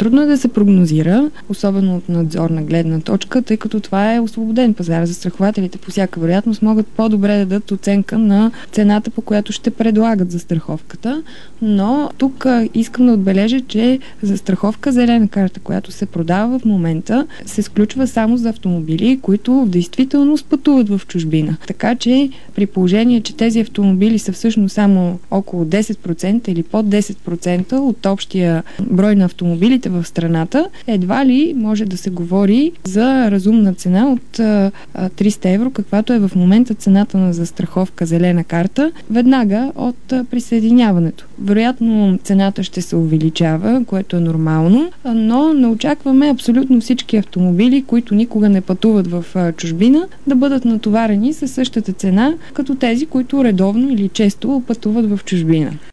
Трудно е да се прогнозира, особено от надзорна гледна точка, тъй като това е освободен пазар. Застрахователите по всяка вероятност могат по-добре да дадат оценка на цената, по която ще предлагат застраховката, но тук искам да отбележа, че застраховка зелена карта, която се продава в момента, се сключва само за автомобили, които в действителност пътуват в чужбина. Така че при положение, че тези автомобили са всъщност само около 10% или под 10% от общия брой на автомобилите в страната, едва ли може да се говори за разумна цена от 300 евро, каквато е в момента цената на застраховка зелена карта, веднага от присъединяването. Вероятно цената ще се увеличава, което е нормално, но не очакваме абсолютно всички автомобили, които никога не пътуват в чужбина, да бъдат натоварени със същата цена, като тези, които редовно или често пътуват в чужбина.